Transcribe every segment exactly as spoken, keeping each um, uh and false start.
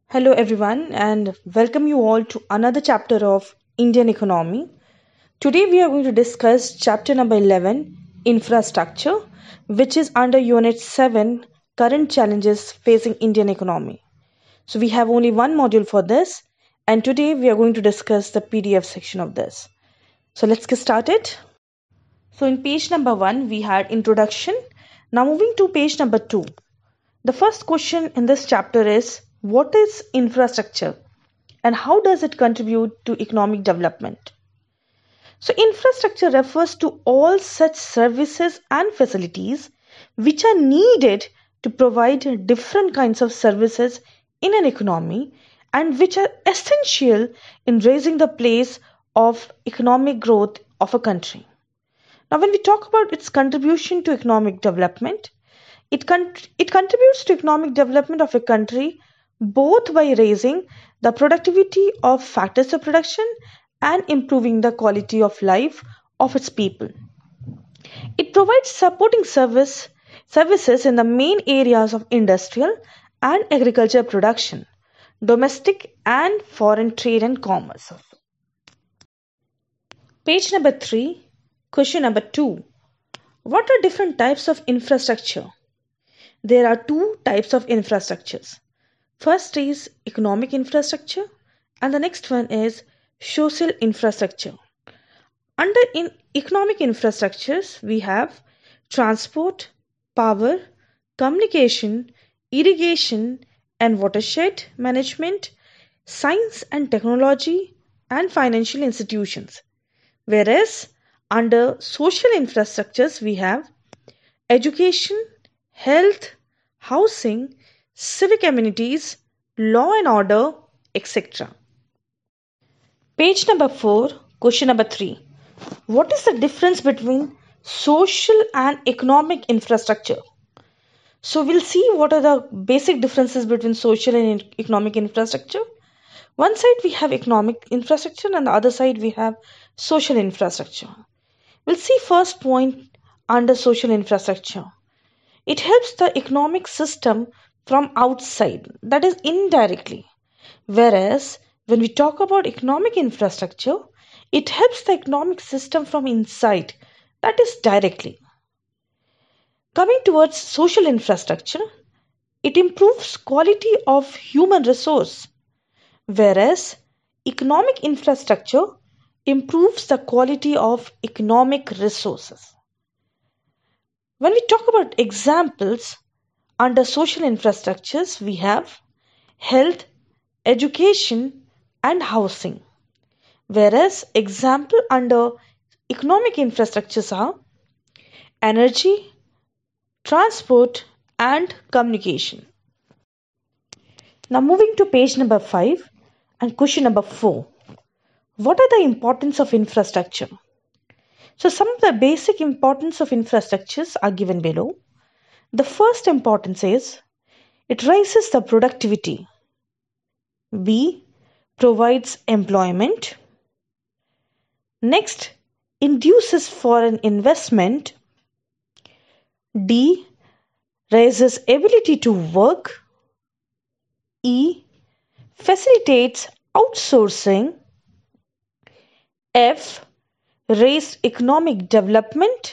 Hello, everyone, and welcome you all to another chapter of Indian economy. Today, we are going to discuss chapter number eleven, Infrastructure, which is under Unit seven, Current Challenges Facing Indian Economy. So, we have only one module for this, and today we are going to discuss the P D F section of this. So, let's get started. So, in page number one, we had introduction. Now, moving to page number two. The first question in this chapter is what is infrastructure and how does it contribute to economic development? So, infrastructure refers to all such services and facilities which are needed to provide different kinds of services in an economy and which are essential in raising the place of economic growth of a country. Now, when we talk about its contribution to economic development, it, con- it contributes to economic development of a country both by raising the productivity of factors of production and improving the quality of life of its people. It provides supporting service, services in the main areas of industrial and agriculture production, domestic and foreign trade and commerce. Page number three, question number two. What are different types of infrastructure? There are two types of infrastructures. First is economic infrastructure and the next one is social infrastructure. Under in economic infrastructures, we have transport, power, communication, irrigation and watershed management, science and technology, and financial institutions. Whereas under social infrastructures, we have education, health, housing, civic amenities, law and order, et cetera. Page number four, question number three. What is the difference between social and economic infrastructure? So we'll see what are the basic differences between social and economic infrastructure. One side we have economic infrastructure and the other side we have social infrastructure. We'll see first point under social infrastructure. It helps the economic system from outside, that is indirectly. Whereas when we talk about economic infrastructure, it helps the economic system from inside, that is directly. Coming towards social infrastructure, it improves quality of human resource, whereas economic infrastructure improves the quality of economic resources. When we talk about examples, under social infrastructures, we have health, education, and housing. Whereas example under economic infrastructures are energy, transport, and communication. Now moving to page number five and question number four. What are the importance of infrastructure? So some of the basic importance of infrastructures are given below. The first importance is it raises the productivity. B. Provides employment. Next, induces foreign investment. D. Raises ability to work. E. Facilitates outsourcing. F. Raised economic development.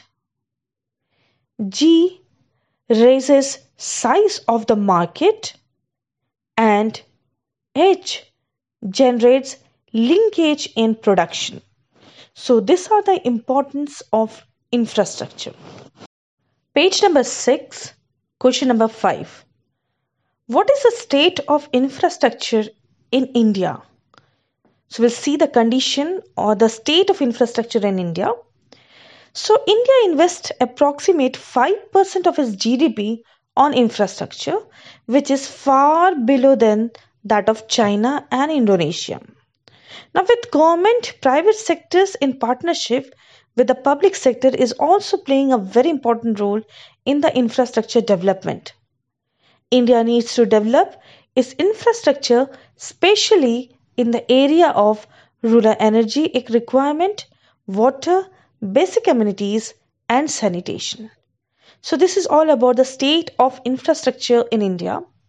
G. Raises size of the market. And H. Generates linkage in production. So these are the importance of infrastructure. Page number six, question number five. What is the state of infrastructure in India? So we'll see the condition or the state of infrastructure in India. So India invests approximate five percent of its G D P on infrastructure, which is far below than that of China and Indonesia. Now with government, private sectors in partnership with the public sector is also playing a very important role in the infrastructure development. India needs to develop its infrastructure, especially in the area of rural energy requirement, water, basic amenities, and sanitation. So this is all about the state of infrastructure in India.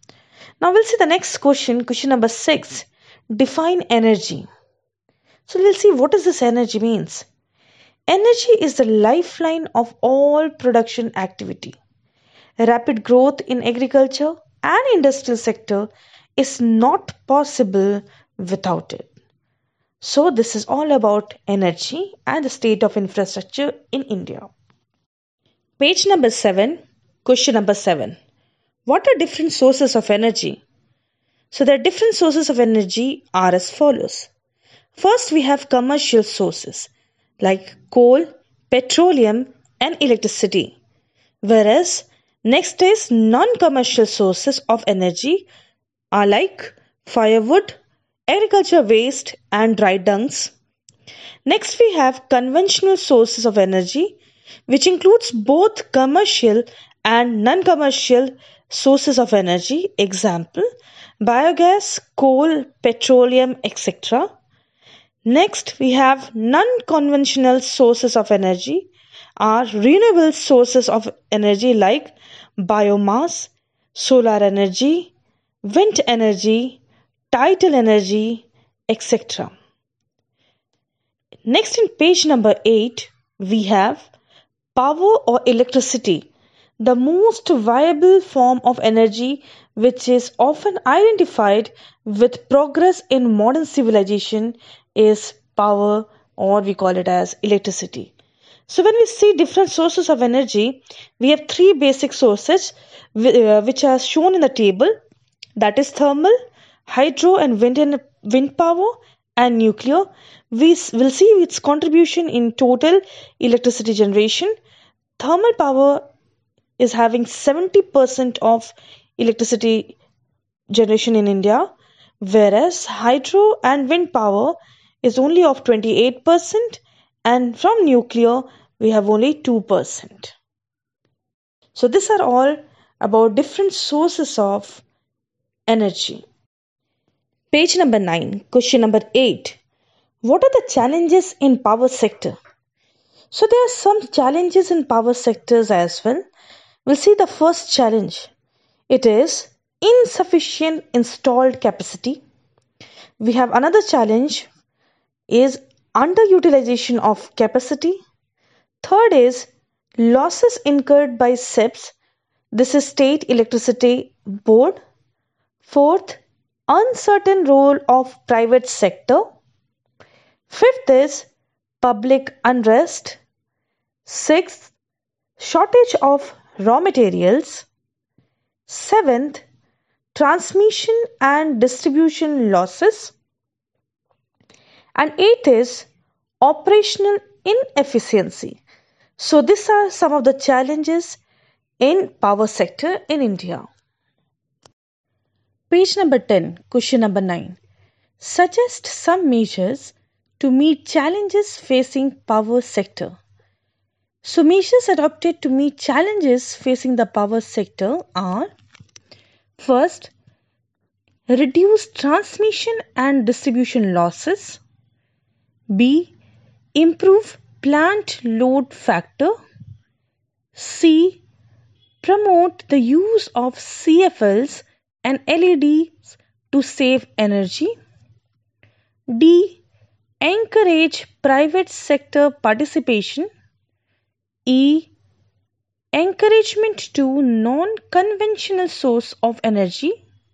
Now we'll see the next question, question number six. Define energy. So we'll see what does this energy means. Energy is the lifeline of all production activity. Rapid growth in agriculture and industrial sector is not possible without it. So this is all about energy and the state of infrastructure in India. Page number seven, question number seven. What are different sources of energy? So the different sources of energy are as follows. First, we have commercial sources like coal, petroleum and electricity. Whereas next is non-commercial sources of energy are like firewood, agriculture waste and dry dungs. Next we have conventional sources of energy which includes both commercial and non-commercial sources of energy. Example, biogas, coal, petroleum, et cetera. Next, we have non-conventional sources of energy are renewable sources of energy like biomass, solar energy, wind energy, tidal energy, et cetera. Next, in page number eight, we have power or electricity, the most viable form of energy which is often identified with progress in modern civilization is power, or we call it as electricity. So when we see different sources of energy, we have three basic sources which are shown in the table, that is thermal, hydro and wind, and wind power and nuclear. We will see its contribution in total electricity generation. Thermal power is having seventy percent of electricity generation in India, whereas hydro and wind power is only of twenty-eight percent and from nuclear we have only two percent. So these are all about different sources of energy. Page number nine, question number eight. What are the challenges in power sector? So there are some challenges in power sectors as well. We'll see the first challenge. It is insufficient installed capacity. We have another challenge is underutilization of capacity. Third is losses incurred by S E Ps. This is State Electricity Board. Fourth, uncertain role of private sector. Fifth is public unrest. Sixth, shortage of raw materials. Seventh, transmission and distribution losses. And eighth is operational inefficiency. So these are some of the challenges in power sector in India. Page number ten, question number nine. Suggest some measures to meet challenges facing power sector. So measures adopted to meet challenges facing the power sector are: first, reduce transmission and distribution losses. B. Improve plant load factor. C. Promote the use of C F Ls and L E Ds to save energy. D. Encourage private sector participation. E. Encouragement to non-conventional source of energy.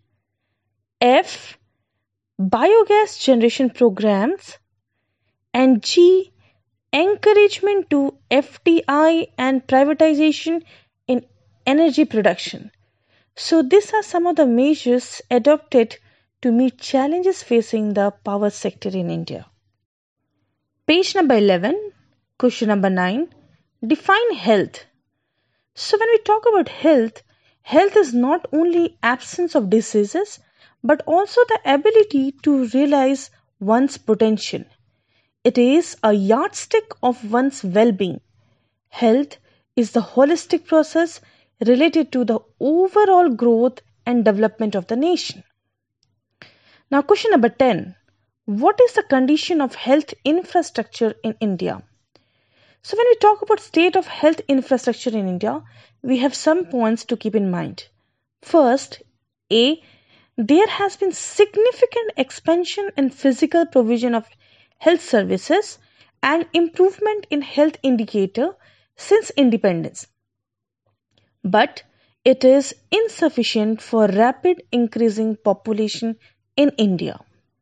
F. Biogas generation programs. And G. Encouragement to F D I and privatization in energy production. So these are some of the measures adopted to meet challenges facing the power sector in India. Page number eleven, question number nine. Define health. So when we talk about health, health is not only absence of diseases but also the ability to realize one's potential. It is a yardstick of one's well-being. Health is the holistic process related to the overall growth and development of the nation. Now question number ten. What is the condition of health infrastructure in India? So when we talk about state of health infrastructure in India, we have some points to keep in mind. First, A. there has been significant expansion in physical provision of health services and improvement in health indicator since independence. But it is insufficient for rapid increasing population in India.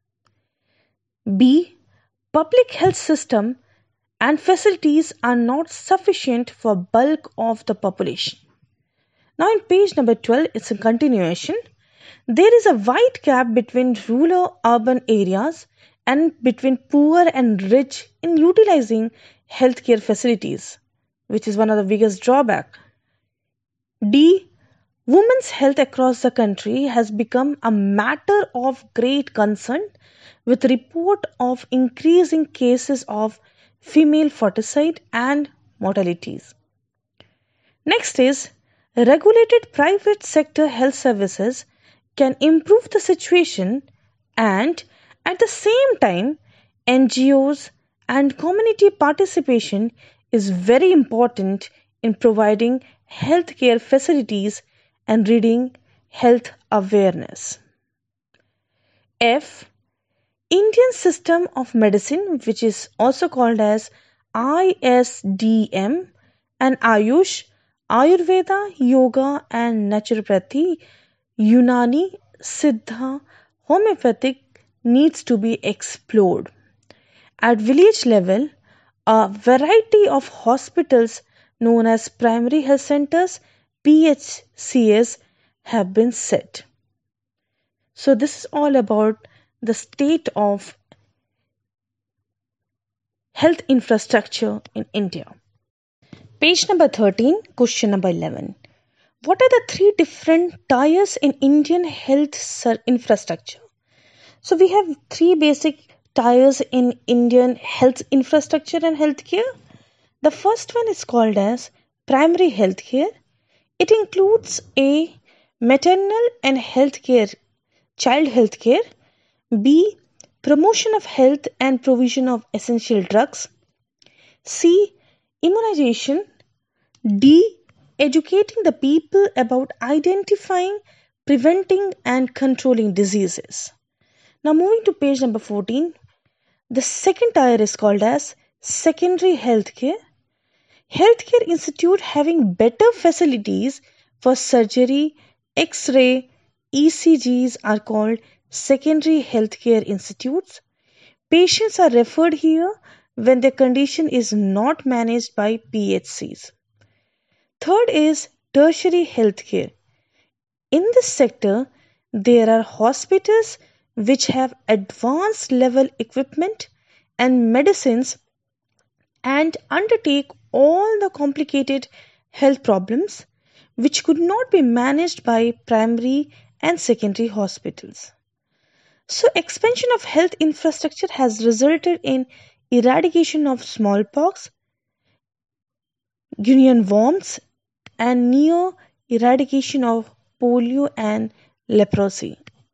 B. Public health system and facilities are not sufficient for bulk of the population. Now in page number twelve, it's a continuation. There is a wide gap between rural urban areas and between poor and rich in utilizing healthcare facilities, which is one of the biggest drawback. D. Women's health across the country has become a matter of great concern with report of increasing cases of female foeticide and mortalities. Next is regulated private sector health services can improve the situation, and at the same time N G Os and community participation is very important in providing healthcare facilities and reading health awareness. F. Indian System of Medicine, which is also called as I S D M, and Ayush, Ayurveda, Yoga and Naturopathy, Unani, Siddha, Homeopathic needs to be explored. At village level, a variety of hospitals known as primary health centers, P H C S, have been set. So this is all about the state of health infrastructure in India. Page number thirteen, question number eleven. What are the three different tiers in Indian health infrastructure? So we have three basic tiers in Indian health infrastructure and healthcare. The first one is called as primary healthcare. It includes A. Maternal and healthcare, child healthcare. B. Promotion of health and provision of essential drugs. C. Immunization. D. Educating the people about identifying, preventing and controlling diseases. Now moving to page number fourteen. The second tier is called as secondary healthcare. Healthcare institute having better facilities for surgery, X-ray, E C Gs are called secondary healthcare institutes. Patients are referred here when their condition is not managed by P H Cs. Third is tertiary healthcare. In this sector, there are hospitals which have advanced level equipment and medicines and undertake all the complicated health problems which could not be managed by primary and secondary hospitals. So expansion of health infrastructure has resulted in eradication of smallpox, guinea worms, and near eradication of polio and leprosy.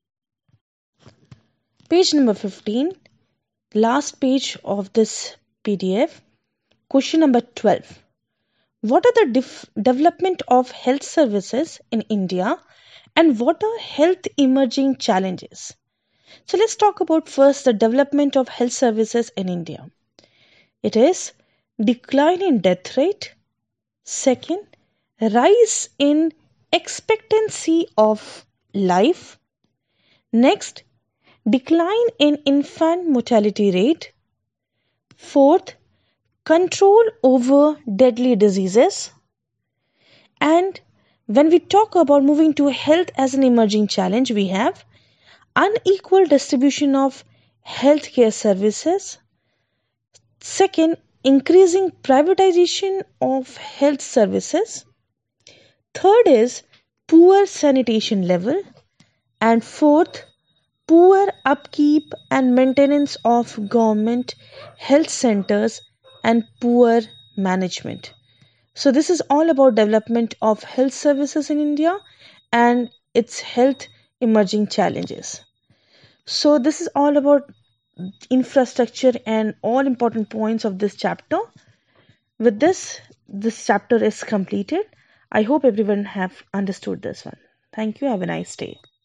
Page number fifteen, last page of this P D F. Question number twelve. What are the def- development of health services in India and what are health emerging challenges? So let's talk about first the development of health services in India. It is decline in death rate. Second, rise in expectancy of life. Next, decline in infant mortality rate. Fourth, control over deadly diseases. And when we talk about moving to health as an emerging challenge, we have unequal distribution of healthcare services. Second, increasing privatization of health services. Third is poor sanitation level. And fourth, poor upkeep and maintenance of government health centers and poor management. So this is all about development of health services in India and its health emerging challenges. So this is all about infrastructure and all important points of this chapter. With this, this chapter is completed. I hope everyone have understood this one. Thank you. Have a nice day.